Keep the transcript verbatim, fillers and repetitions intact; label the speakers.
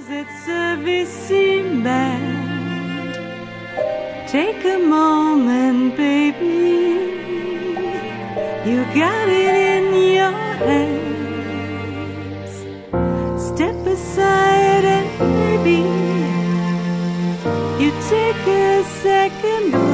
Speaker 1: It's a Vicimand. Take a moment, baby. You got it in your hands. Step aside and maybe you take a second.